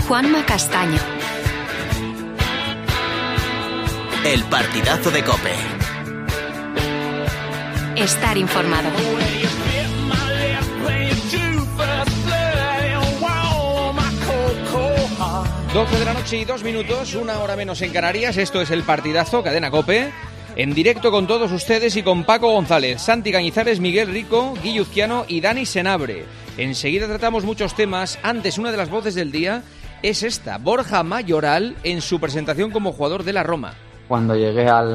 Juanma Castaño. El partidazo de COPE. Estar informado. 12 de la noche y 2 minutos, 1 hora menos en Canarias. Esto es El Partidazo, Cadena COPE. En directo con todos ustedes y con Paco González, Santi Cañizares, Miguel Rico, Guille Uzquiano y Dani Senabre. Enseguida tratamos muchos temas. Antes, una de las voces del día es esta: Borja Mayoral en su presentación como jugador de la Roma. Cuando llegué a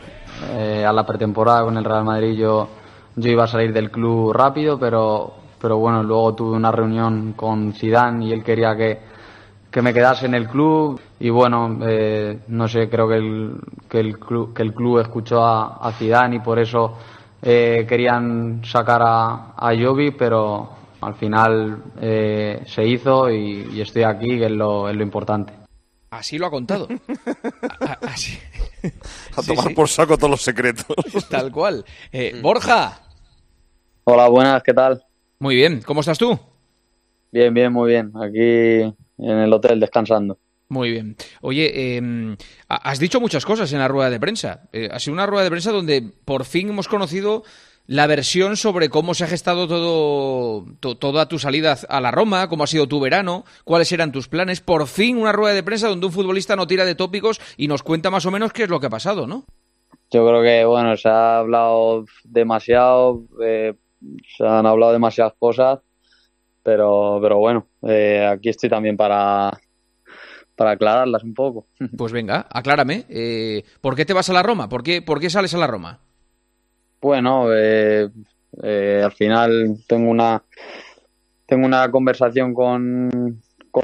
la pretemporada con el Real Madrid, yo iba a salir del club rápido, pero bueno, luego tuve una reunión con Zidane y él quería que me quedase en el club y bueno, no sé, creo que el club escuchó a Zidane y por eso querían sacar a Jovic, pero al final se hizo y estoy aquí, que es lo importante. Así lo ha contado. Así. A tomar por saco todos los secretos. Tal cual. Borja. Hola, buenas, ¿qué tal? Muy bien, ¿cómo estás tú? Bien, muy bien. Aquí en el hotel descansando. Muy bien. Oye, has dicho muchas cosas en la rueda de prensa. Ha sido una rueda de prensa donde por fin hemos conocido la versión sobre cómo se ha gestado toda tu salida a la Roma, cómo ha sido tu verano, cuáles eran tus planes. Por fin una rueda de prensa donde un futbolista no tira de tópicos y nos cuenta más o menos qué es lo que ha pasado, ¿no? Yo creo que, bueno, se ha hablado demasiado, se han hablado demasiadas cosas, pero bueno, aquí estoy también para aclararlas un poco. Pues venga, aclárame. ¿Por qué te vas a la Roma? ¿Por qué sales a la Roma? Bueno, al final tengo una conversación con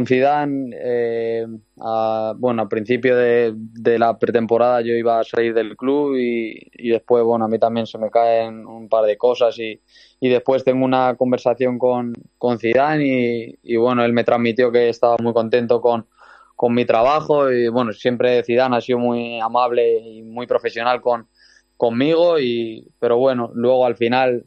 Zidane. Bueno, al principio de la pretemporada yo iba a salir del club y después, bueno, a mí también se me caen un par de cosas y después tengo una conversación con Zidane y bueno, él me transmitió que estaba muy contento con mi trabajo y bueno, siempre Zidane ha sido muy amable y muy profesional conmigo pero bueno, luego al final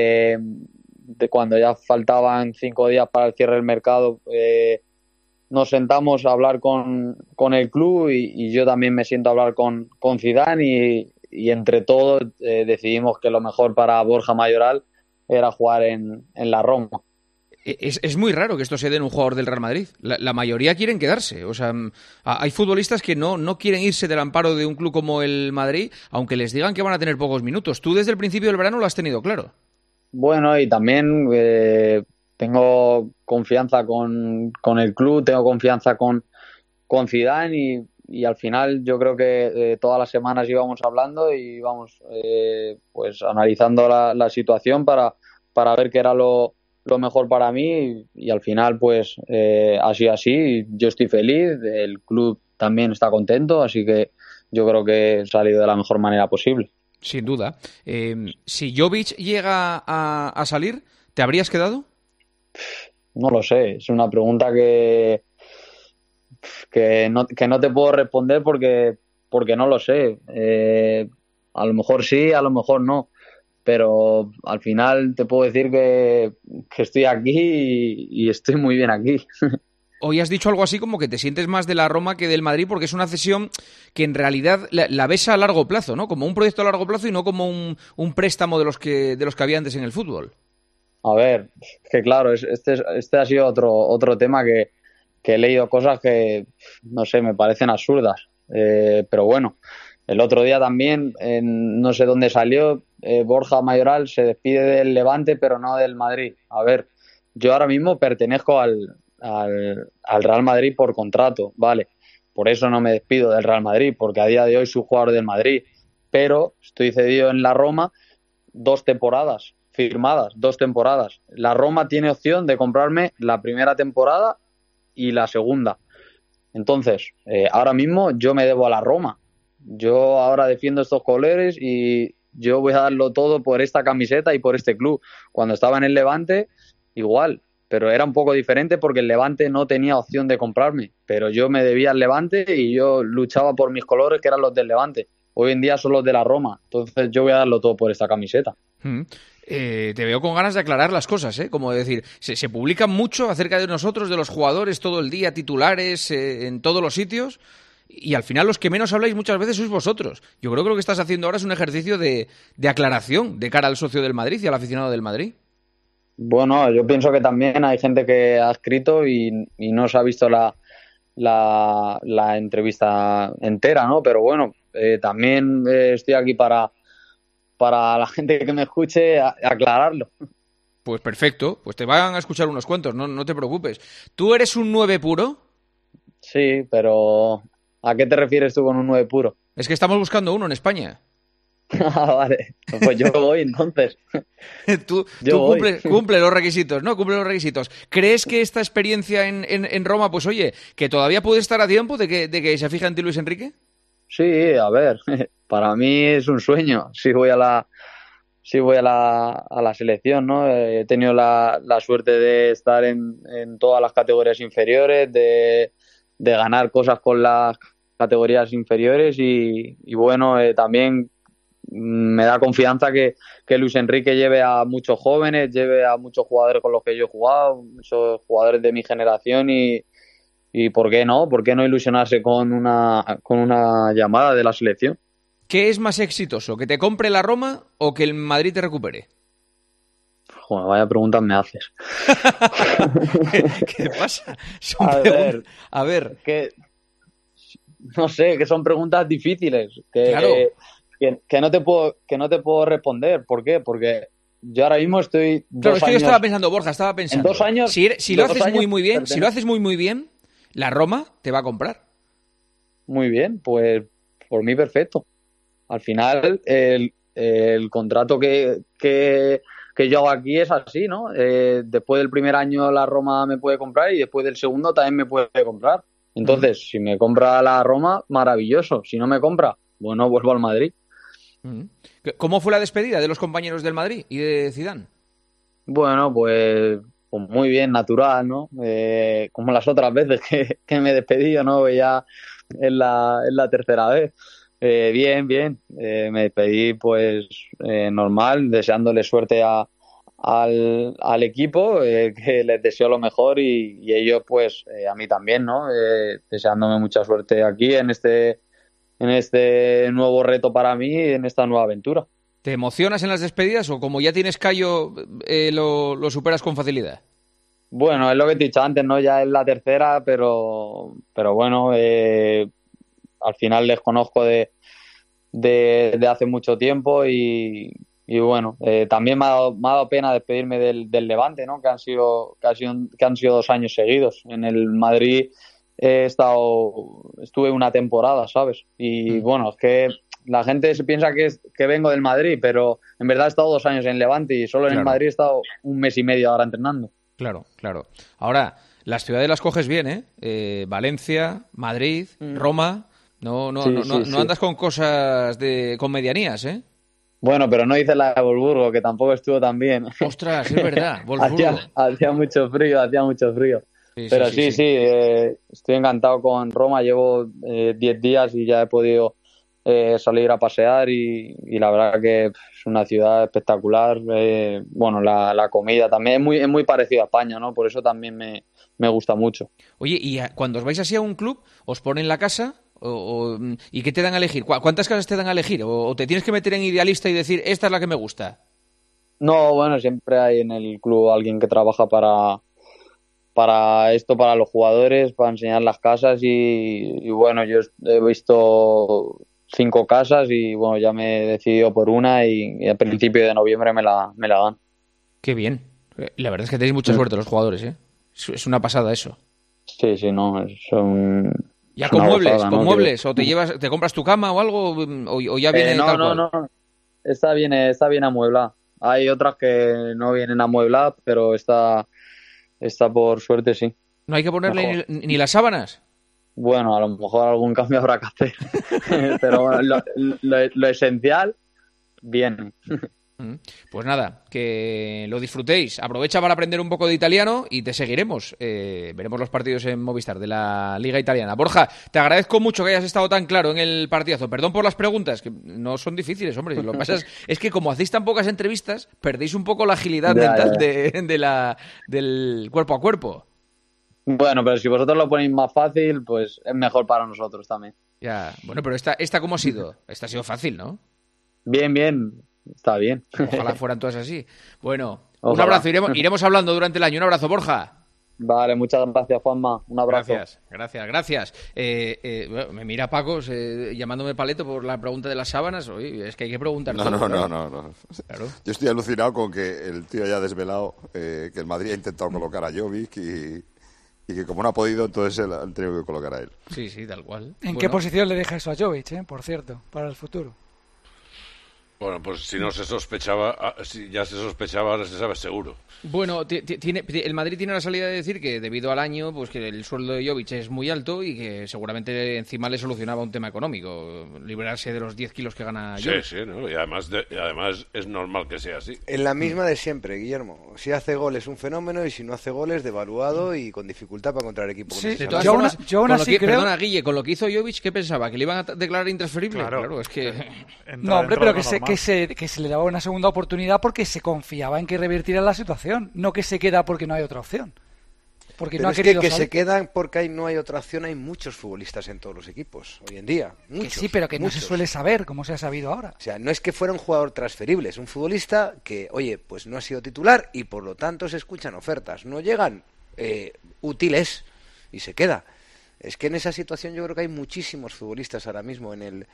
de cuando ya faltaban 5 días para el cierre del mercado, nos sentamos a hablar con el club y yo también me siento a hablar con Zidane y entre todos decidimos que lo mejor para Borja Mayoral era jugar en la Roma. Es muy raro que esto se dé en un jugador del Real Madrid. La mayoría quieren quedarse. O sea, hay futbolistas que no quieren irse del amparo de un club como el Madrid, aunque les digan que van a tener pocos minutos. Tú desde el principio del verano lo has tenido claro. Bueno, y también tengo confianza con el club, tengo confianza con Zidane y al final yo creo que todas las semanas íbamos hablando y íbamos pues analizando la situación para ver qué era lo mejor para mí y al final pues ha sido así. Yo estoy feliz, el club también está contento, así que yo creo que he salido de la mejor manera posible. Sin duda. Si Jovic llega a salir, ¿te habrías quedado? No lo sé, es una pregunta que no te puedo responder porque no lo sé. A lo mejor sí, a lo mejor no. Pero al final te puedo decir que estoy aquí y estoy muy bien aquí. Hoy has dicho algo así como que te sientes más de la Roma que del Madrid porque es una cesión que en realidad la ves a largo plazo, ¿no? Como un proyecto a largo plazo y no como un préstamo de los que había antes en el fútbol. A ver, que claro, este ha sido otro tema que he leído cosas que, no sé, me parecen absurdas. Pero bueno, el otro día también, no sé dónde salió, Borja Mayoral se despide del Levante, pero no del Madrid. A ver, yo ahora mismo pertenezco al Real Madrid por contrato, ¿vale? Por eso no me despido del Real Madrid, porque a día de hoy soy jugador del Madrid. Pero estoy cedido en la Roma 2 temporadas, firmadas 2 temporadas. La Roma tiene opción de comprarme la primera temporada y la segunda. Entonces, ahora mismo yo me debo a la Roma. Yo ahora defiendo estos colores y yo voy a darlo todo por esta camiseta y por este club. Cuando estaba en el Levante, igual, pero era un poco diferente porque el Levante no tenía opción de comprarme, pero yo me debía al Levante y yo luchaba por mis colores, que eran los del Levante. Hoy en día son los de la Roma, entonces yo voy a darlo todo por esta camiseta. Te veo con ganas de aclarar las cosas, ¿eh? Como decir, se publica mucho acerca de nosotros, de los jugadores, todo el día, titulares, en todos los sitios, y al final los que menos habláis muchas veces sois vosotros. Yo creo que lo que estás haciendo ahora es un ejercicio de aclaración de cara al socio del Madrid y al aficionado del Madrid. Bueno, yo pienso que también hay gente que ha escrito y no se ha visto la entrevista entera, ¿no? Pero bueno, también estoy aquí para la gente que me escuche aclararlo. Pues perfecto, pues te van a escuchar unos cuantos, no te preocupes. ¿Tú eres un 9 puro? Sí, pero ¿a qué te refieres tú con un 9 puro? Es que estamos buscando uno en España. Vale, pues yo voy entonces. Tú voy. cumple los requisitos, ¿no? Cumple los requisitos. ¿Crees que esta experiencia en Roma, pues oye, que todavía puede estar a tiempo de que se fije en ti Luis Enrique? Sí, a ver, para mí es un sueño. Si voy a la selección, ¿no? He tenido la suerte de estar en todas las categorías inferiores, de ganar cosas con las categorías inferiores y bueno, también me da confianza que Luis Enrique lleve a muchos jóvenes, lleve a muchos jugadores con los que yo he jugado, muchos jugadores de mi generación y ¿por qué no? ¿Por qué no ilusionarse con una llamada de la selección? ¿Qué es más exitoso? ¿Que te compre la Roma o que el Madrid te recupere? Joder, vaya preguntas me haces. ¿Qué pasa? A ver. Que no sé, que son preguntas difíciles. Claro. Que no te puedo responder. ¿Por qué? Porque yo ahora mismo estoy Claro, es que yo estaba pensando, Borja, En 2 años... Si lo haces muy bien, la Roma te va a comprar. Muy bien, pues por mí perfecto. Al final, el contrato que yo hago aquí es así, ¿no? Después del primer año la Roma me puede comprar y después del segundo también me puede comprar. Entonces, si me compra la Roma, maravilloso. Si no me compra, bueno, vuelvo al Madrid. ¿Cómo fue la despedida de los compañeros del Madrid y de Zidane? Bueno, pues muy bien, natural, ¿no? Como las otras veces que me he despedido, ¿no? Ya es la tercera vez. Bien. Me despedí pues normal, deseándole suerte al equipo, que les deseo lo mejor y ellos pues a mí también, ¿no? Deseándome mucha suerte aquí en este nuevo reto para mí, en esta nueva aventura. ¿Te emocionas en las despedidas o como ya tienes callo lo superas con facilidad? Bueno, es lo que te he dicho antes, ¿no? Ya es la tercera, pero bueno, al final les conozco de hace mucho tiempo y bueno, también me ha dado pena despedirme del Levante, ¿no? Que han sido 2 años seguidos. En el Madrid estuve una temporada, ¿sabes? Y bueno, es que la gente se piensa que vengo del Madrid, pero en verdad he estado 2 años en Levante y solo en el Madrid he estado 1 mes y medio ahora entrenando. Claro. Ahora, las ciudades las coges bien, ¿eh? Valencia, Madrid, Roma. No andas con cosas con medianías, ¿eh? Bueno, pero no hice la de Wolfsburgo, que tampoco estuvo tan bien. Ostras, es verdad, Wolfsburgo. hacía mucho frío. Pero sí, estoy encantado con Roma. Llevo 10 días y ya he podido salir a pasear y la verdad que es una ciudad espectacular. Bueno, la comida también es muy parecida a España, ¿no? Por eso también me gusta mucho. Oye, y cuando os vais así a un club, ¿os ponen la casa? ¿Y qué te dan a elegir? ¿Cuántas casas te dan a elegir? ¿O te tienes que meter en idealista y decir, esta es la que me gusta? No, bueno, siempre hay en el club alguien que trabaja para esto, para los jugadores, para enseñar las casas y bueno, yo he visto 5 casas y bueno, ya me he decidido por una y a principio de noviembre me la dan. Qué bien. La verdad es que tenéis mucha suerte los jugadores, ¿eh? Es una pasada eso. Sí, no, son... ¿Ya con muebles? ¿O te compras tu cama o algo? ¿O ya viene tal cual? No. Está bien amueblada. Hay otras que no vienen amuebladas, pero esta por suerte sí. ¿No hay que ponerle ni las sábanas? Bueno, a lo mejor algún cambio habrá que hacer. Pero bueno, lo esencial viene. Pues nada, que lo disfrutéis. Aprovecha para aprender un poco de italiano y te seguiremos. Veremos los partidos en Movistar de la Liga Italiana. Borja, te agradezco mucho que hayas estado tan claro en el partidazo. Perdón por las preguntas, que no son difíciles, hombre. Lo que pasa es que como hacéis tan pocas entrevistas, perdéis un poco la agilidad mental del cuerpo a cuerpo. Bueno, pero si vosotros lo ponéis más fácil, pues es mejor para nosotros también. Ya, bueno, pero esta ¿cómo ha sido? Esta ha sido fácil, ¿no? Bien. Está bien. Ojalá fueran todas así. Bueno, Ojalá. Un abrazo. Iremos hablando durante el año. Un abrazo, Borja. Vale, muchas gracias, Juanma. Un abrazo. Gracias. Bueno, me mira Paco llamándome paleto por la pregunta de las sábanas. Oye, es que hay que preguntar todo. No. Claro. Yo estoy alucinado con que el tío haya desvelado que el Madrid ha intentado colocar a Jovic y que como no ha podido, entonces han tenido que colocar a él. Sí, tal cual. ¿En qué posición le deja eso a Jovic, por cierto, para el futuro? Bueno, pues si no se sospechaba, si ya se sospechaba, ahora se sabe seguro. Bueno, el Madrid tiene la salida de decir que debido al año, pues que el sueldo de Jovic es muy alto y que seguramente encima le solucionaba un tema económico, liberarse de los 10 kilos que gana Jovic. Sí, ¿no? Y además es normal que sea así. En la misma de siempre, Guillermo. Si hace goles un fenómeno y si no hace goles devaluado y con dificultad para encontrar equipo. Sí, De todas formas, perdona, Guille, con lo que hizo Jovic, ¿qué pensaba? ¿Que le iban a declarar intransferible? Claro, es que... No, hombre, pero que se le daba una segunda oportunidad porque se confiaba en que revertiera la situación, no que se queda porque no hay otra opción. Porque pero no ha es querido que salir. se quedan porque no hay otra opción. Hay muchos futbolistas en todos los equipos hoy en día. Muchos, que sí, pero que muchos. no se suele saber como se ha sabido ahora. O sea, no es que fuera un jugador transferible, es un futbolista que, oye, pues no ha sido titular y por lo tanto se escuchan ofertas. No llegan útiles y se queda. Es que en esa situación yo creo que hay muchísimos futbolistas ahora mismo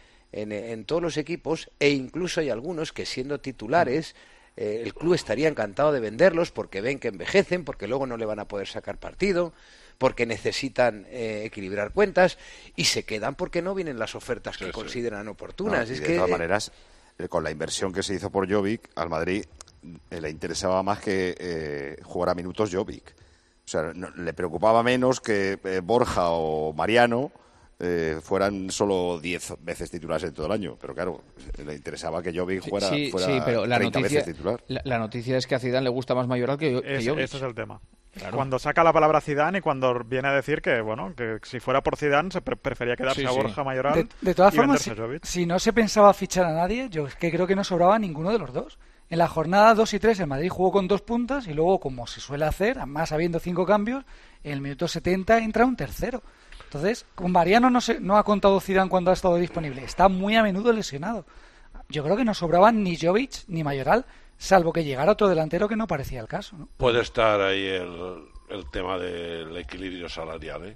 en todos los equipos e incluso hay algunos que siendo titulares el club estaría encantado de venderlos porque ven que envejecen, porque luego no le van a poder sacar partido, porque necesitan equilibrar cuentas y se quedan porque no vienen las ofertas que consideran oportunas. No, de todas maneras, con la inversión que se hizo por Jovic, al Madrid le interesaba más que jugara minutos Jovic. O sea, le preocupaba menos que Borja o Mariano fueran solo 10 veces titulares en todo el año. Pero claro, le interesaba que Jovic fuera pero 30 veces titular. La noticia es que a Zidane le gusta más Mayoral que Jovic. Ese es el tema. Claro. Cuando saca la palabra Zidane y cuando viene a decir que si fuera por Zidane se prefería quedarse a Borja Mayoral de todas y formas, venderse a si no se pensaba fichar a nadie, yo es que creo que no sobraba ninguno de los dos. En la jornada 2 y 3 el Madrid jugó con 2 puntas y luego, como se suele hacer, más habiendo 5 cambios, en el minuto 70 entra un tercero. Entonces, con Mariano no ha contado Zidane cuando ha estado disponible. Está muy a menudo lesionado. Yo creo que no sobraban ni Jovic ni Mayoral, salvo que llegara otro delantero que no parecía el caso, ¿no? Puede estar ahí el tema del equilibrio salarial,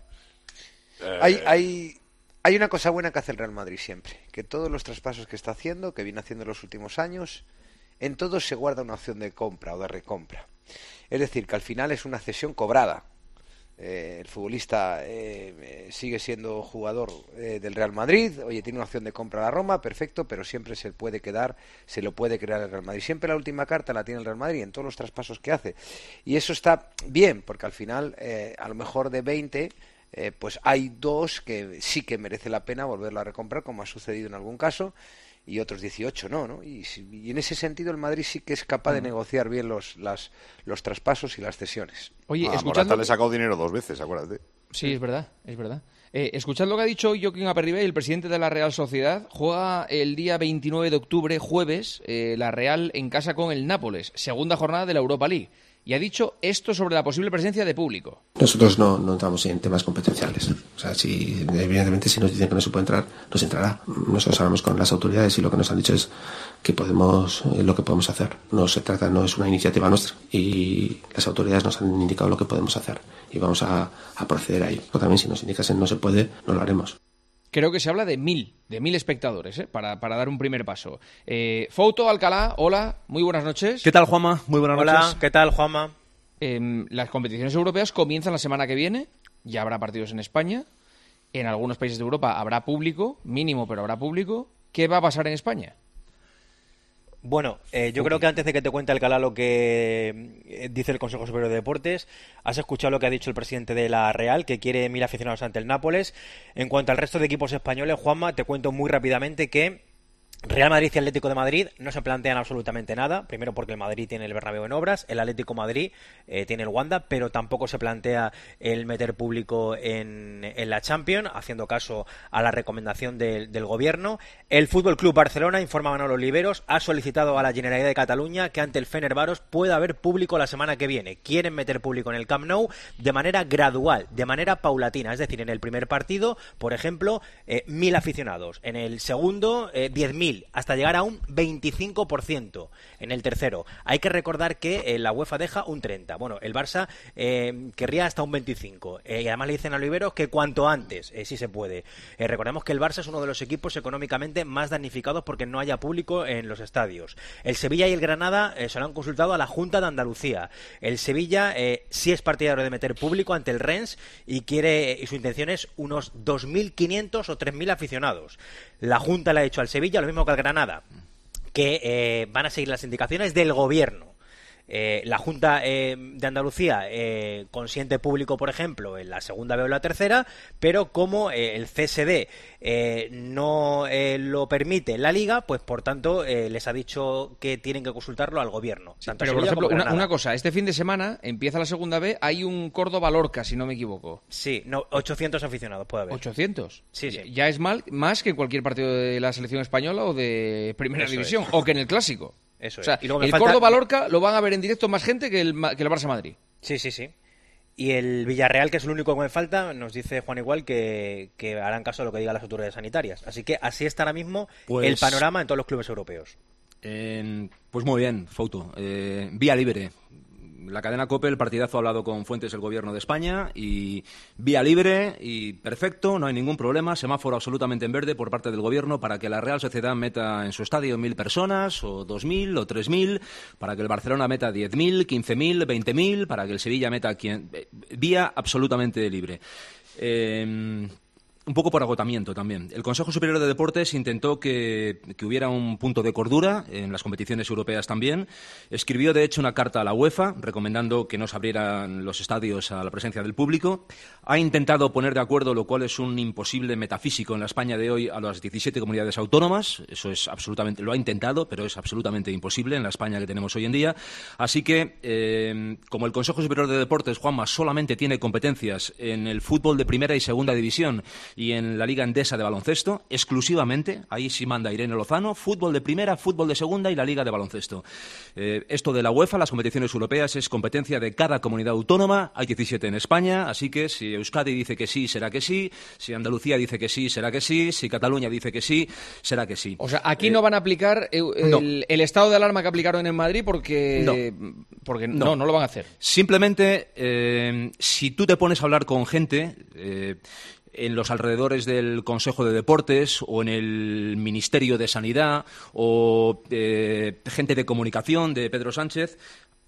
Hay una cosa buena que hace el Real Madrid siempre, que todos los traspasos que está haciendo, que viene haciendo en los últimos años, en todos se guarda una opción de compra o de recompra. Es decir, que al final es una cesión cobrada. El futbolista sigue siendo jugador del Real Madrid, oye, tiene una opción de compra a la Roma, perfecto, pero siempre se lo puede quedar el Real Madrid. Siempre la última carta la tiene el Real Madrid en todos los traspasos que hace. Y eso está bien, porque al final, a lo mejor de 20, pues hay 2 que sí que merece la pena volverlo a recomprar, como ha sucedido en algún caso, y otros 18 no. Y en ese sentido el Madrid sí que es capaz de negociar bien los traspasos y las cesiones. Oye, Morata le ha sacado dinero 2 veces, acuérdate. Sí, es verdad. Escuchad lo que ha dicho Joaquín Aperribay, el presidente de la Real Sociedad. Juega el día 29 de octubre, jueves, la Real en casa con el Nápoles, segunda jornada de la Europa League. Y ha dicho esto sobre la posible presencia de público. Nosotros no entramos en temas competenciales. O sea, evidentemente si nos dicen que no se puede entrar, nos entrará. Nosotros hablamos con las autoridades y lo que nos han dicho es que lo que podemos hacer. No es una iniciativa nuestra. Y las autoridades nos han indicado lo que podemos hacer. Y vamos a proceder ahí. O también si nos indicasen no se puede, no lo haremos. Creo que se habla de 1.000 espectadores, para dar un primer paso. Fouto, Alcalá, hola, muy buenas noches. ¿Qué tal, Juanma? Muy buenas noches. Hola, ¿qué tal, Juanma? Las competiciones europeas comienzan la semana que viene, ya habrá partidos en España, en algunos países de Europa habrá público, mínimo, pero habrá público. ¿Qué va a pasar en España? Bueno, yo creo que antes de que te cuente Alcalá lo que dice el Consejo Superior de Deportes, has escuchado lo que ha dicho el presidente de la Real, que quiere 1.000 aficionados ante el Nápoles. En cuanto al resto de equipos españoles, Juanma, te cuento muy rápidamente que Real Madrid y Atlético de Madrid no se plantean absolutamente nada, primero porque el Madrid tiene el Bernabéu en obras, el Atlético de Madrid tiene el Wanda, pero tampoco se plantea el meter público en la Champions, haciendo caso a la recomendación del gobierno. El Fútbol Club Barcelona, informa Manolo Oliveros, ha solicitado a la Generalitat de Cataluña que ante el Fenerbahçe pueda haber público la semana que viene. Quieren meter público en el Camp Nou de manera gradual, de manera paulatina, es decir, en el primer partido, por ejemplo, 1.000 aficionados, en el segundo 10.000, hasta llegar a un 25% en el tercero. Hay que recordar que la UEFA deja un 30%. Bueno, el Barça querría hasta un 25%. Y además le dicen a Oliveros que cuanto antes, sí se puede. Recordemos que el Barça es uno de los equipos económicamente más damnificados porque no haya público en los estadios. El Sevilla y el Granada se lo han consultado a la Junta de Andalucía. El Sevilla sí es partidario de meter público ante el Rennes y su intención es unos 2.500 o 3.000 aficionados. La Junta le ha dicho al Sevilla lo mismo que al Granada, que van a seguir las indicaciones del gobierno. La Junta de Andalucía consiente público, por ejemplo, en la segunda B o la tercera, pero como el CSD no lo permite en la Liga, pues por tanto les ha dicho que tienen que consultarlo al gobierno. Sí, pero, por ejemplo, una cosa, este fin de semana empieza la segunda B, hay un Córdoba-Lorca, si no me equivoco. Sí, 800 aficionados puede haber. ¿800? Sí. Ya es más que en cualquier partido de la selección española o de Primera División, o que en el Clásico. Eso es. O sea, y luego el Córdoba-Lorca lo van a ver en directo más gente que el Barça-Madrid. Sí. Y el Villarreal, que es el único que me falta, nos dice Juan Igual que harán caso a lo que digan las autoridades sanitarias. Así que así está ahora mismo el panorama en todos los clubes europeos. Pues muy bien, Fouto. Vía libre. La cadena COPE, el partidazo, ha hablado con fuentes del Gobierno de España y vía libre y perfecto, no hay ningún problema, semáforo absolutamente en verde por parte del Gobierno para que la Real Sociedad meta en su estadio 1.000 personas o 2.000 o 3.000, para que el Barcelona meta 10.000, 15.000, 20.000, para que el Sevilla meta vía absolutamente libre. Un poco por agotamiento también. El Consejo Superior de Deportes intentó que hubiera un punto de cordura en las competiciones europeas también. Escribió, de hecho, una carta a la UEFA recomendando que no se abrieran los estadios a la presencia del público. Ha intentado poner de acuerdo, lo cual es un imposible metafísico en la España de hoy, a las 17 comunidades autónomas. Eso es absolutamente, lo ha intentado, pero es absolutamente imposible en la España que tenemos hoy en día. Así que, como el Consejo Superior de Deportes, Juanma, solamente tiene competencias en el fútbol de primera y segunda división y en la Liga Endesa de baloncesto, exclusivamente, ahí sí manda Irene Lozano, fútbol de primera, fútbol de segunda y la Liga de baloncesto. Esto de la UEFA, las competiciones europeas, es competencia de cada comunidad autónoma, hay 17 en España, así que si Euskadi dice que sí, será que sí, si Andalucía dice que sí, será que sí, si Cataluña dice que sí, será que sí. O sea, aquí no van a aplicar el estado de alarma que aplicaron en Madrid porque no lo van a hacer. Simplemente, si tú te pones a hablar con gente en los alrededores del Consejo de Deportes o en el Ministerio de Sanidad o gente de comunicación de Pedro Sánchez,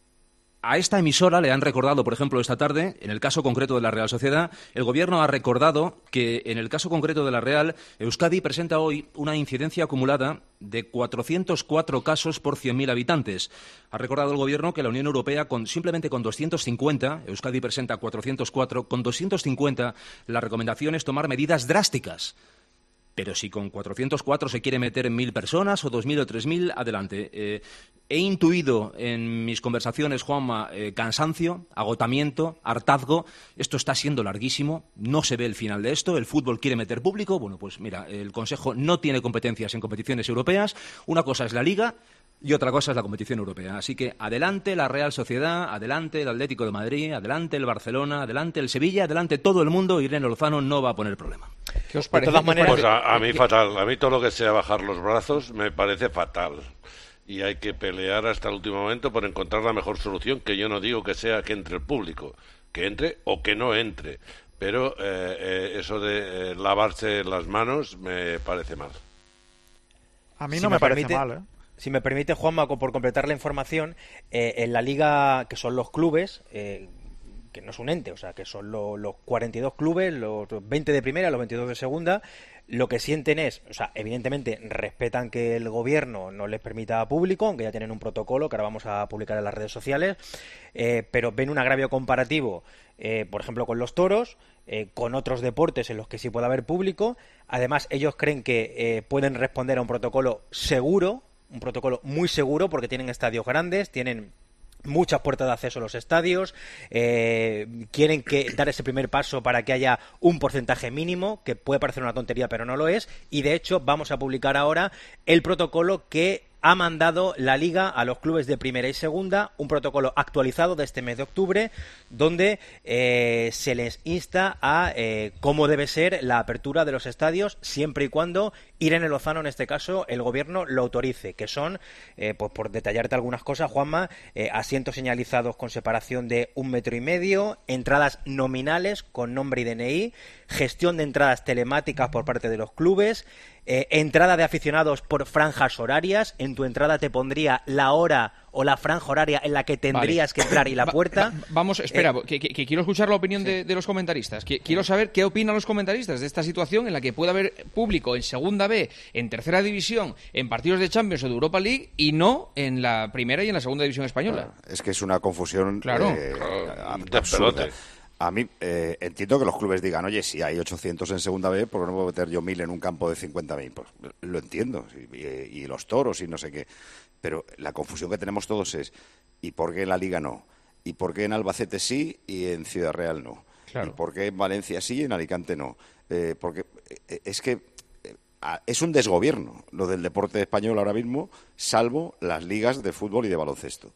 a esta emisora le han recordado, por ejemplo, esta tarde, en el caso concreto de la Real Sociedad, el Gobierno ha recordado que en el caso concreto de la Real, Euskadi presenta hoy una incidencia acumulada de 404 casos por 100.000 habitantes. Ha recordado el Gobierno que la Unión Europea, simplemente con 250, Euskadi presenta 404, con 250 la recomendación es tomar medidas drásticas. Pero si con 404 se quiere meter en 1.000 personas o 2.000 o 3.000, adelante. He intuido en mis conversaciones, Juanma, cansancio, agotamiento, hartazgo. Esto está siendo larguísimo, no se ve el final de esto. El fútbol quiere meter público. Bueno, pues mira, el Consejo no tiene competencias en competiciones europeas. Una cosa es la Liga y otra cosa es la competición europea. Así que adelante la Real Sociedad, adelante el Atlético de Madrid, adelante el Barcelona, adelante el Sevilla, adelante todo el mundo. Irene Lozano no va a poner problema. ¿Qué os parece? De todas maneras, pues a mí fatal. A mí todo lo que sea bajar los brazos me parece fatal. Y hay que pelear hasta el último momento por encontrar la mejor solución, que yo no digo que sea que entre el público, que entre o que no entre. Pero eso de lavarse las manos me parece mal. A mí no me parece mal, ¿eh? Si me permite, Juanma, por completar la información, en la Liga, que son los clubes, que que no es un ente, o sea, que son los 42 clubes, los 20 de primera, los 22 de segunda. Lo que sienten es, o sea, evidentemente respetan que el gobierno no les permita público, aunque ya tienen un protocolo que ahora vamos a publicar en las redes sociales, pero ven un agravio comparativo, por ejemplo, con los toros, con otros deportes en los que sí puede haber público. Además, ellos creen que pueden responder a un protocolo seguro, un protocolo muy seguro, porque tienen estadios grandes, tienen muchas puertas de acceso a los estadios, quieren dar ese primer paso para que haya un porcentaje mínimo, que puede parecer una tontería pero no lo es, y de hecho vamos a publicar ahora el protocolo que ha mandado la Liga a los clubes de primera y segunda, un protocolo actualizado de este mes de octubre, donde se les insta a cómo debe ser la apertura de los estadios, siempre y cuando Irene Lozano, en este caso, el gobierno lo autorice, que son, pues por detallarte algunas cosas, Juanma, asientos señalizados con separación de 1,5 metros, entradas nominales con nombre y DNI, gestión de entradas telemáticas por parte de los clubes, entrada de aficionados por franjas horarias. En tu entrada te pondría la hora o la franja horaria en la que tendrías que entrar y la puerta. Vamos, espera, que quiero escuchar la opinión de los comentaristas. Quiero saber qué opinan los comentaristas de esta situación en la que puede haber público en Segunda B, en Tercera División, en partidos de Champions o de Europa League y no en la Primera y en la Segunda División Española. Es que es una confusión de absurda. pelote. A mí entiendo que los clubes digan, oye, si hay 800 en Segunda B, ¿por qué no puedo meter yo 1000 en un campo de 50.000? Pues lo entiendo, y los toros y no sé qué. Pero la confusión que tenemos todos es, ¿y por qué en la Liga no? ¿Y por qué en Albacete sí y en Ciudad Real no? Claro. ¿Y por qué en Valencia sí y en Alicante no? Porque es que es un desgobierno lo del deporte español ahora mismo, salvo las ligas de fútbol y de baloncesto.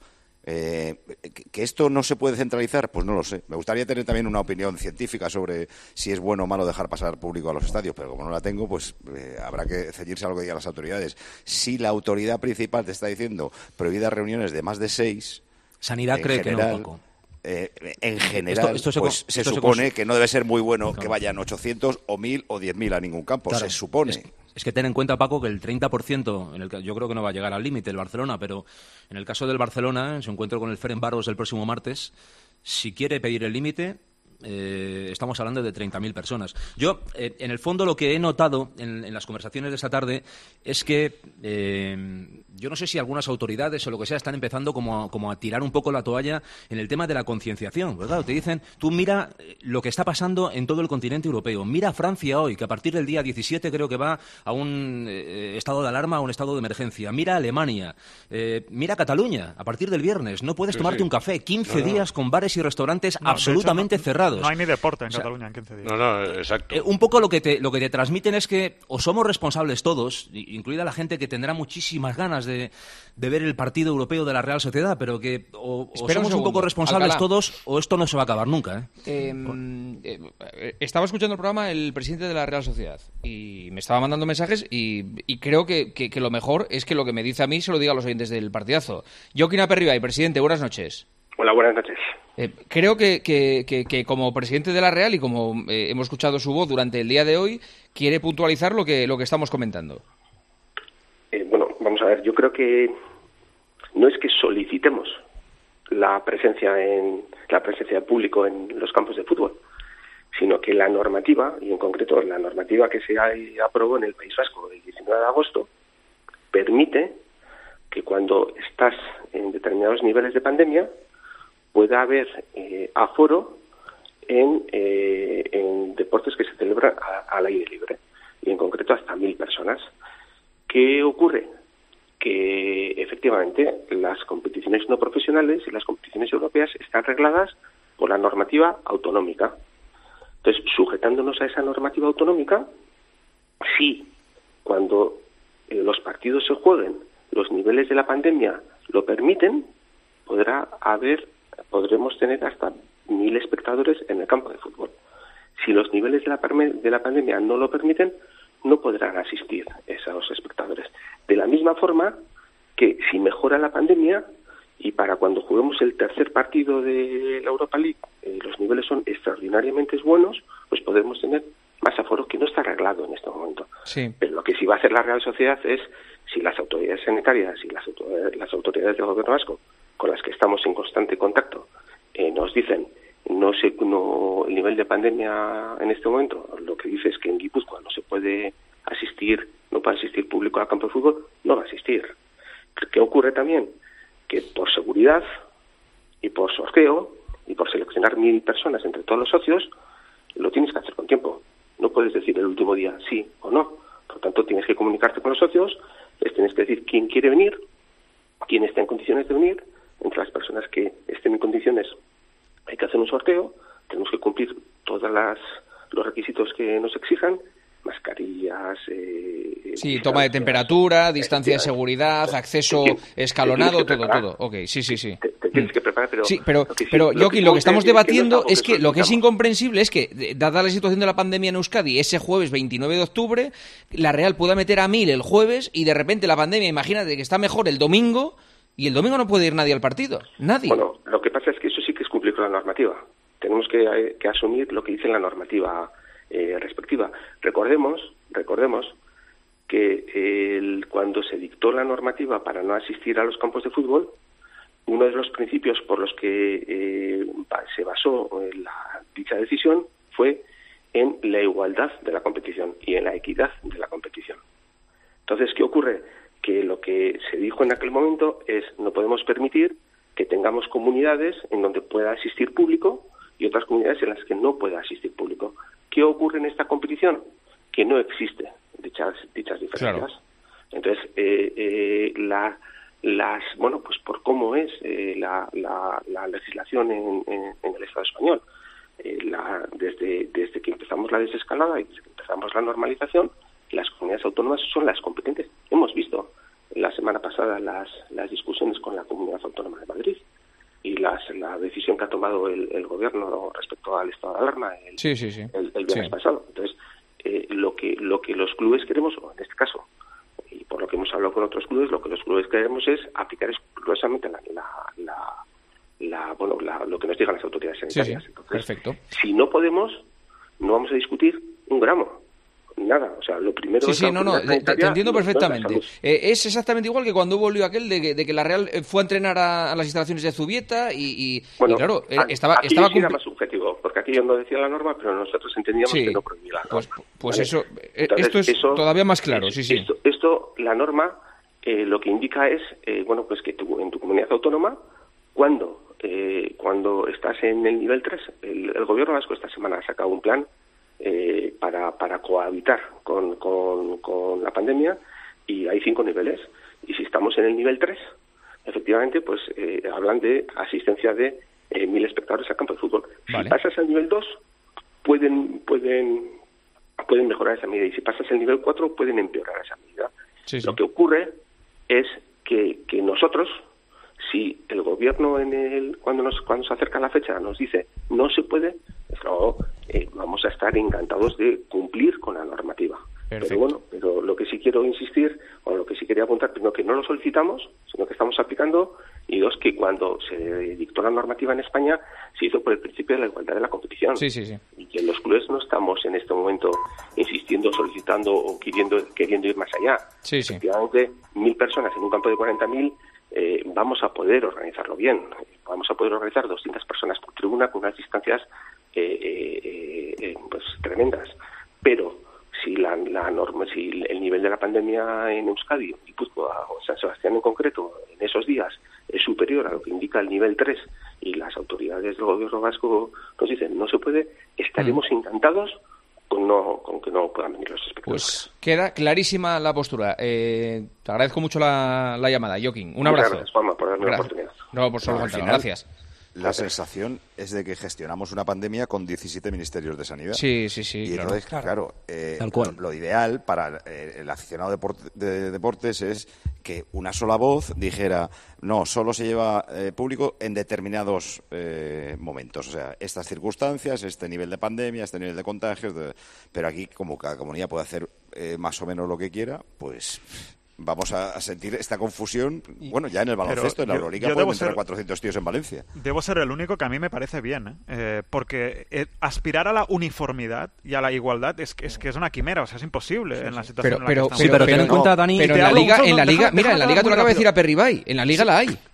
¿Que esto no se puede centralizar? Pues no lo sé. Me gustaría tener también una opinión científica sobre si es bueno o malo dejar pasar público a los estadios, pero como no la tengo, pues habrá que ceñirse a lo que digan las autoridades. Si la autoridad principal te está diciendo prohibidas reuniones de más de 6... Sanidad cree general, que no, Paco. En general, se supone que no debe ser muy bueno que vayan 800 o 1000 o 10.000 a ningún campo. Claro, se supone. Es que ten en cuenta, Paco, que el 30%, en el que yo creo que no va a llegar al límite el Barcelona, pero en el caso del Barcelona, en su encuentro con el Ferencváros el próximo martes, si quiere pedir el límite, estamos hablando de 30.000 personas. Yo, en el fondo, lo que he notado en las conversaciones de esta tarde es que yo no sé si algunas autoridades o lo que sea están empezando como a tirar un poco la toalla en el tema de la concienciación, ¿verdad? Te dicen, tú mira lo que está pasando en todo el continente europeo. Mira Francia hoy, que a partir del día 17 creo que va a un estado de alarma, a un estado de emergencia. Mira Alemania, mira Cataluña, a partir del viernes. No puedes tomarte un café. 15 días con bares y restaurantes absolutamente cerrados. No hay ni deporte en Cataluña en 15 días. No, exacto. Un poco lo que te transmiten es que o somos responsables todos, incluida la gente que tendrá muchísimas ganas de ver el partido europeo de la Real Sociedad, pero que o somos un poco responsables todos o esto no se va a acabar nunca. Estaba escuchando el programa el presidente de la Real Sociedad y me estaba mandando mensajes y creo que lo mejor es que lo que me dice a mí se lo diga a los oyentes del partidazo. Joaquín Aperribay, presidente, buenas noches. Hola, buenas noches. Creo que como presidente de la Real y como hemos escuchado su voz durante el día de hoy, quiere puntualizar lo que estamos comentando. Bueno, vamos a ver, yo creo que no es que solicitemos la presencia del público en los campos de fútbol, sino que la normativa, y en concreto la normativa que se aprobó en el País Vasco el 19 de agosto, permite que cuando estás en determinados niveles de pandemia pueda haber aforo en deportes que se celebran al aire libre, y en concreto hasta 1.000 personas. ¿Qué ocurre? Que efectivamente las competiciones no profesionales y las competiciones europeas están regladas por la normativa autonómica. Entonces, sujetándonos a esa normativa autonómica, si cuando los partidos se jueguen los niveles de la pandemia lo permiten, podremos tener hasta 1.000 espectadores en el campo de fútbol. Si los niveles de la pandemia no lo permiten, no podrán asistir esos espectadores. De la misma forma que si mejora la pandemia y para cuando juguemos el tercer partido de la Europa League los niveles son extraordinariamente buenos, pues podremos tener más aforo, que no está arreglado en este momento. Sí. Pero lo que sí va a hacer la Real Sociedad es, si las autoridades sanitarias y las autoridades del Gobierno vasco, con las que estamos en constante contacto, nos dicen el nivel de pandemia en este momento lo que dice es que en Guipúzcoa no puede asistir público al campo de fútbol, no va a asistir. ¿Qué ocurre también? Que por seguridad y por sorteo y por seleccionar 1.000 personas entre todos los socios, lo tienes que hacer con tiempo. No puedes decir el último día sí o no. Por lo tanto, tienes que comunicarte con los socios, les tienes que decir quién quiere venir, quién está en condiciones de venir. Entre las personas que estén en condiciones hay que hacer un sorteo, tenemos que cumplir todos los requisitos que nos exijan, mascarillas... toma de temperatura, distancia de seguridad, acceso escalonado, todo. Ok, sí. Te tienes que preparar, pero... Sí, pero Joaquín, lo que estamos debatiendo es que lo que es incomprensible es que, dada la situación de la pandemia en Euskadi, ese jueves 29 de octubre, la Real pueda meter a 1.000 el jueves y de repente la pandemia, imagínate que está mejor el domingo y el domingo no puede ir nadie al partido. Nadie. Bueno, lo que pasa es que eso sí que es cumplir con la normativa. Tenemos que asumir lo que dice la normativa respectiva. Recordemos que cuando se dictó la normativa para no asistir a los campos de fútbol, uno de los principios por los que se basó dicha decisión fue en la igualdad de la competición y en la equidad de la competición. Entonces, ¿qué ocurre? Que lo que se dijo en aquel momento es no podemos permitir que tengamos comunidades en donde pueda asistir público y otras comunidades en las que no pueda asistir público. ¿Qué ocurre en esta competición? Que no existe dichas diferencias. Claro. Entonces, pues por cómo es la legislación en el Estado español, desde que empezamos la desescalada y desde que empezamos la normalización, las comunidades autónomas son las competentes. Hemos visto la semana pasada las discusiones con la Comunidad Autónoma de Madrid y la decisión que ha tomado el gobierno respecto al estado de alarma el viernes pasado. Entonces, lo que los clubes queremos, o en este caso, y por lo que hemos hablado con otros clubes, lo que los clubes queremos es aplicar escrupulosamente lo que nos digan las autoridades sanitarias. Entonces, perfecto. Si no podemos, no vamos a discutir un gramo. Nada, o sea, lo primero te entiendo perfectamente. Es exactamente igual que cuando hubo el lío aquel de que la Real fue a entrenar a las instalaciones de Zubieta y claro, estaba era más subjetivo, porque aquí yo no decía la norma, pero nosotros entendíamos que no prohibía la norma. Pues eso, entonces, esto es todavía más claro, Esto, la norma, lo que indica es, pues que en tu comunidad autónoma, cuando estás en el nivel 3, el gobierno vasco esta semana ha sacado un plan para cohabitar con la pandemia, y hay 5 niveles, y si estamos en el nivel 3, efectivamente, pues hablan de asistencia de 1.000 espectadores al campo de fútbol. Vale. Si pasas al nivel 2, pueden mejorar esa medida, y si pasas al nivel 4, pueden empeorar esa medida. Lo que ocurre es que nosotros, si el gobierno cuando se acerca la fecha nos dice no se puede, pues luego vamos a estar encantados de cumplir con la normativa. Perfecto. Pero lo que sí quiero insistir, o lo que sí quería apuntar, primero, que no lo solicitamos, sino que estamos aplicando, y dos, que cuando se dictó la normativa en España se hizo por el principio de la igualdad de la competición. Sí. Y que los clubes no estamos en este momento insistiendo, solicitando o queriendo ir más allá. Efectivamente, 1.000 personas en un campo de 40.000, vamos a poder organizarlo bien. Vamos a poder organizar 200 personas por tribuna con unas distancias pues tremendas. Pero si si el nivel de la pandemia en Euskadi, Guipúzcoa o San Sebastián en concreto, en esos días es superior a lo que indica el nivel 3 y las autoridades del gobierno vasco nos dicen no se puede, estaremos encantados con que no puedan venir los espectadores. Pues queda clarísima la postura. Te agradezco mucho la llamada, Joaquín. Un abrazo. Gracias, Juanma, por darme la oportunidad. No, por solo faltaba. Gracias. La sensación es de que gestionamos una pandemia con 17 ministerios de sanidad. Sí. Y entonces, claro, lo ideal para el aficionado de deportes es que una sola voz dijera no, solo se lleva público en determinados momentos. O sea, estas circunstancias, este nivel de pandemia, este nivel de contagios. Pero aquí, como cada comunidad puede hacer más o menos lo que quiera, pues vamos a sentir esta confusión. Bueno, ya en el baloncesto, en la Euroliga pueden entrar 400 tíos en Valencia. Debo ser el único que a mí me parece bien, porque aspirar a la uniformidad y a la igualdad es que es una quimera, o sea, es imposible en la situación en la que estamos. Pero ten en cuenta, Dani, pero en la liga, mira, en la liga tú lo acabas de decir a Perribay, en la liga la hay.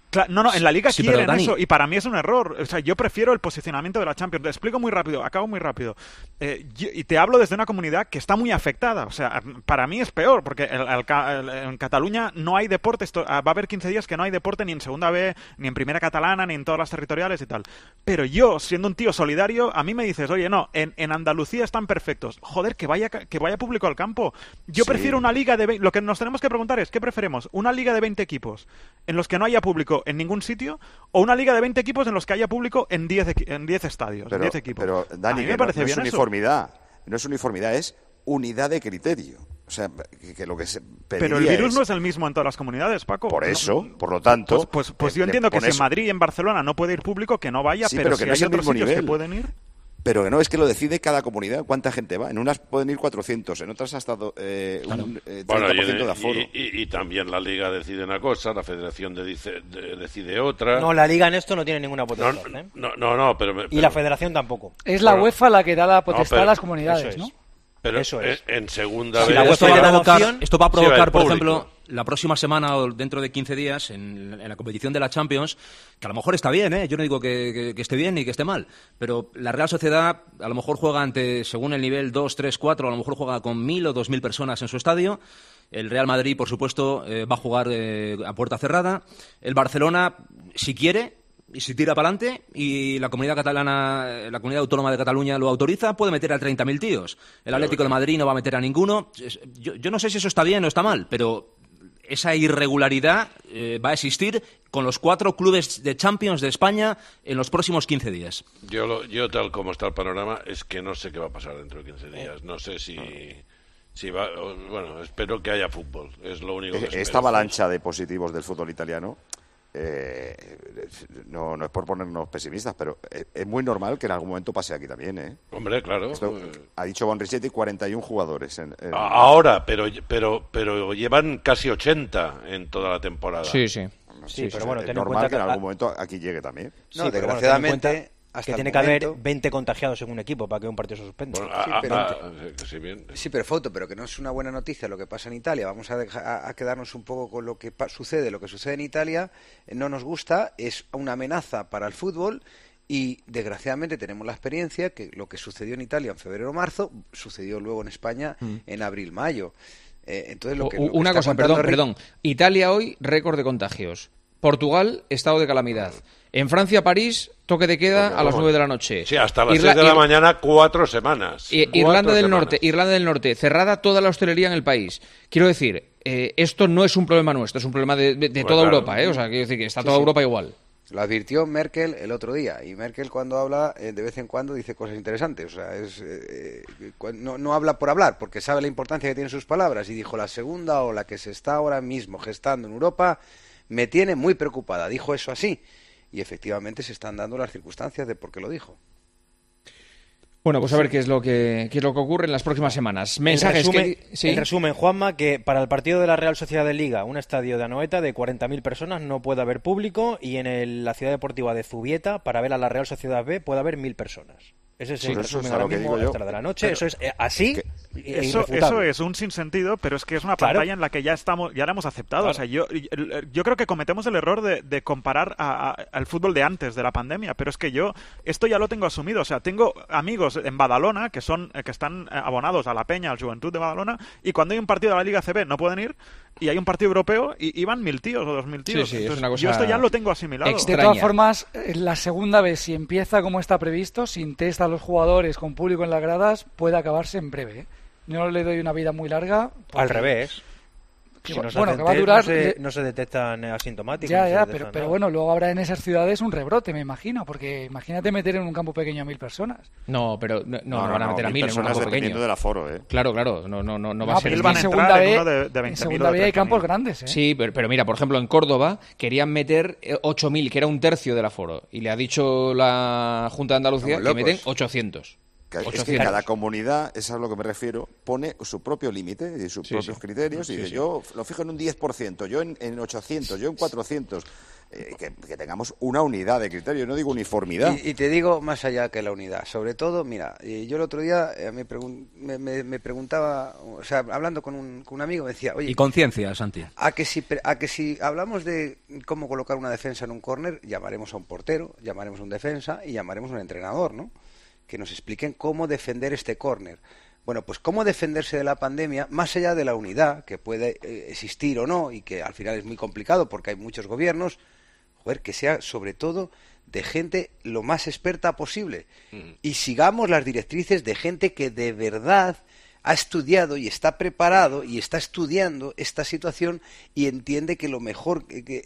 No, en la Liga sí, quieren Dani, eso, y para mí es un error. O sea, yo prefiero el posicionamiento de la Champions. Te explico muy rápido, acabo muy rápido. Y te hablo desde una comunidad que está muy afectada. O sea, para mí es peor, porque en Cataluña no hay deporte. Va a haber 15 días que no hay deporte ni en Segunda B, ni en Primera Catalana, ni en todas las territoriales y tal. Pero yo, siendo un tío solidario, a mí me dices, oye, no, en Andalucía están perfectos. Joder, que vaya público al campo. Yo prefiero una liga de 20... Lo que nos tenemos que preguntar es, ¿qué preferimos? ¿Una liga de 20 equipos en los que no haya público en ningún sitio, o una liga de 20 equipos en los que haya público en 10 estadios, en 10 equipos? Pero, Dani, me parece bien uniformidad. No es uniformidad, es unidad de criterio. O sea, que lo que se pediría. Pero el virus no es el mismo en todas las comunidades, Paco. Por eso, por lo tanto... Pues yo entiendo que si en Madrid y en Barcelona no puede ir público, que no vaya, sí, pero que si no hay es el otros mismo sitios nivel. Que pueden ir... Pero que no, es que lo decide cada comunidad cuánta gente va. En unas pueden ir 400, en otras hasta un 30% de aforo. Y también la Liga decide una cosa, la Federación decide otra. No, la Liga en esto no tiene ninguna potestad. Pero... Y la Federación tampoco. Es la UEFA la que da la potestad a las comunidades, ¿no? Pero eso es. En Segunda si vez... Esto va a provocar, por ejemplo, la próxima semana o dentro de 15 días, en la competición de la Champions, que a lo mejor está bien, yo no digo que esté bien ni que esté mal, pero la Real Sociedad a lo mejor juega según el nivel 2, 3, 4, a lo mejor juega con 1.000 o 2.000 personas en su estadio. El Real Madrid, por supuesto, va a jugar a puerta cerrada. El Barcelona, si quiere... Y si tira para adelante y la comunidad catalana, la comunidad autónoma de Cataluña lo autoriza, puede meter a 30.000 tíos. El Atlético de Madrid no va a meter a ninguno. Yo no sé si eso está bien o está mal, pero esa irregularidad va a existir con los 4 clubes de Champions de España en los próximos 15 días. Yo tal como está el panorama, es que no sé qué va a pasar dentro de 15 días. No sé si va... Bueno, espero que haya fútbol. Es lo único que espero. Esta avalancha de positivos del fútbol italiano... no es por ponernos pesimistas, pero es muy normal que en algún momento pase aquí también, Hombre, claro. Ha dicho Bonrichetti 41 jugadores. Ahora, pero llevan casi 80 en toda la temporada. Sí, pero bueno, es normal que en algún momento aquí llegue también. No, desgraciadamente... Que tiene que haber 20 contagiados en un equipo para que un partido se suspenda. Sí, pero Fauto, pero que no es una buena noticia lo que pasa en Italia. Vamos a quedarnos un poco con lo que sucede. Lo que sucede en Italia no nos gusta, es una amenaza para el fútbol y desgraciadamente tenemos la experiencia que lo que sucedió en Italia en febrero o marzo sucedió luego en España en abril-mayo. Entonces una cosa, perdón. Italia hoy, récord de contagios. Portugal, estado de calamidad. En Francia, París, toque de queda a las 9 de la noche. Sí, hasta las 6 de la mañana, 4 semanas. Irlanda del Norte, cerrada toda la hostelería en el país. Quiero decir, esto no es un problema nuestro, es un problema de toda Europa, O sea, quiero decir que está toda Europa igual. Lo advirtió Merkel el otro día, y Merkel cuando habla, de vez en cuando dice cosas interesantes. O sea, no habla por hablar, porque sabe la importancia que tienen sus palabras. Y dijo, la segunda ola que se está ahora mismo gestando en Europa me tiene muy preocupada. Dijo eso así. Y efectivamente se están dando las circunstancias de por qué lo dijo. Bueno, pues a ver qué es lo que ocurre en las próximas semanas. Mensajes En resumen, Juanma, que para el partido de la Real Sociedad de Liga, un estadio de Anoeta de 40.000 personas no puede haber público, y en la ciudad deportiva de Zubieta, para ver a la Real Sociedad B, puede haber 1.000 personas. Ese es el resumen ahora mismo a esta hora de la noche. Eso es así. Eso es un sinsentido, pero es que es una pantalla en la que ya la hemos aceptado. Claro. O sea, yo creo que cometemos el error de comparar al fútbol de antes de la pandemia, pero es que esto ya lo tengo asumido. O sea, tengo amigos en Badalona que están abonados a la Peña, al Juventud de Badalona, y cuando hay un partido de la Liga CB no pueden ir, y hay un partido europeo y van 1.000 tíos o 2.000 tíos. Sí, es una cosa yo esto ya lo tengo asimilado. De todas formas, la segunda vez, si empieza como está previsto, sin test a los jugadores, con público en las gradas, puede acabarse en breve. Yo no le doy una vida muy larga. Al revés. Que va a durar... no se detectan asintomáticos. Pero bueno, luego habrá en esas ciudades un rebrote, me imagino, porque imagínate meter en un campo pequeño a 1.000 personas. No, pero no van a meter a 1.000 en un campo pequeño. Del aforo, Claro, no va a ser. Van a entrar en uno de 20.000 en segunda B hay campos grandes, Sí, pero mira, por ejemplo, en Córdoba querían meter 8.000, que era un tercio del aforo, y le ha dicho la Junta de Andalucía que meten 800. Es que cada comunidad, es a lo que me refiero, pone su propio límite y sus propios criterios y dice, yo lo fijo en un 10%, yo en 800, yo en 400. que tengamos una unidad de criterio, no digo uniformidad. Y te digo más allá que la unidad, sobre todo, mira, yo el otro día me preguntaba, o sea, hablando con un amigo, me decía, oye... Y conciencia, Santi. A que si hablamos de cómo colocar una defensa en un córner, llamaremos a un portero, llamaremos a un defensa y llamaremos a un entrenador, ¿no? Que nos expliquen cómo defender este córner. Bueno, pues cómo defenderse de la pandemia, más allá de la unidad, que puede existir o no, y que al final es muy complicado porque hay muchos gobiernos, que sea sobre todo de gente lo más experta posible. Y sigamos las directrices de gente que de verdad ha estudiado y está preparado y está estudiando esta situación y entiende que lo mejor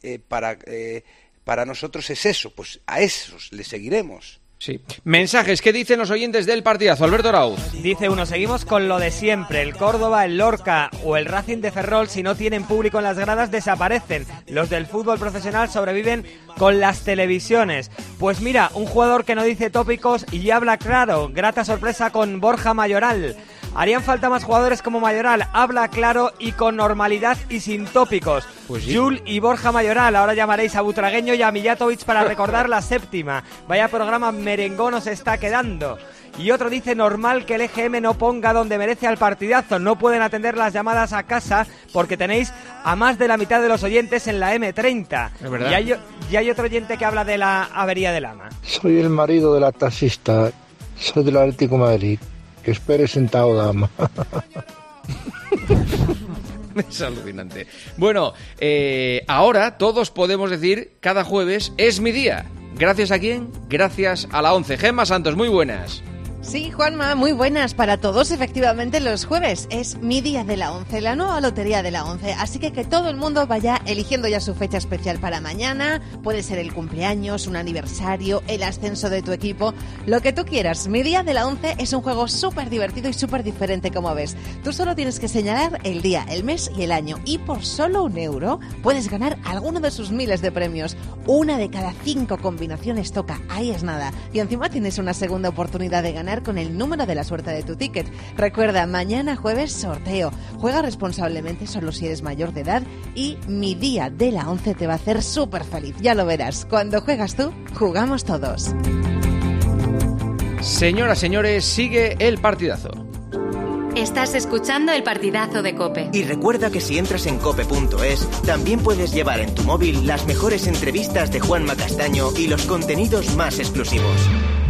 para nosotros es eso. Pues a esos le seguiremos. Sí. Mensajes, ¿qué dicen los oyentes del partidazo? Alberto Arauz. Dice uno, seguimos con lo de siempre. El Córdoba, el Lorca o el Racing de Ferrol, si no tienen público en las gradas, desaparecen. Los del fútbol profesional sobreviven con las televisiones. Pues mira, un jugador que no dice tópicos y habla claro. Grata sorpresa con Borja Mayoral. Harían falta más jugadores como Mayoral. Habla claro y con normalidad y sin tópicos. Pues sí. Jul y Borja Mayoral. Ahora llamaréis a Butragueño y a Mijatovic para recordar la séptima. Vaya programa merengón os está quedando. Y otro dice, normal que el EGM no ponga donde merece al partidazo. No pueden atender las llamadas a casa porque tenéis a más de la mitad de los oyentes en la M30. Es verdad. Y hay otro oyente que habla de la avería de Lama. Soy el marido de la taxista. Soy del Atlético de Madrid. Que espere sentado, dama. Es alucinante. Bueno, ahora todos podemos decir cada jueves es mi día. ¿Gracias a quién? Gracias a la 11. Gemma Santos, muy buenas. Sí, Juanma, muy buenas para todos. Efectivamente, los jueves es mi día de la 11, la nueva lotería de la 11. Así que todo el mundo vaya eligiendo ya su fecha especial para mañana. Puede ser el cumpleaños, un aniversario, el ascenso de tu equipo, lo que tú quieras. Mi día de la 11 es un juego súper divertido y súper diferente, como ves. Tú solo tienes que señalar el día, el mes y el año. Y por solo €1 puedes ganar alguno de sus miles de premios. Una de cada 5 combinaciones toca. Ahí es nada. Y encima tienes una segunda oportunidad de ganar con el número de la suerte de tu ticket. Recuerda, mañana jueves sorteo. Juega responsablemente solo si eres mayor de edad y mi día de la 11 te va a hacer súper feliz. Ya lo verás. Cuando juegas tú, jugamos todos. Señoras, señores, sigue el partidazo. Estás escuchando el partidazo de COPE. Y recuerda que si entras en cope.es, también puedes llevar en tu móvil las mejores entrevistas de Juanma Castaño y los contenidos más exclusivos.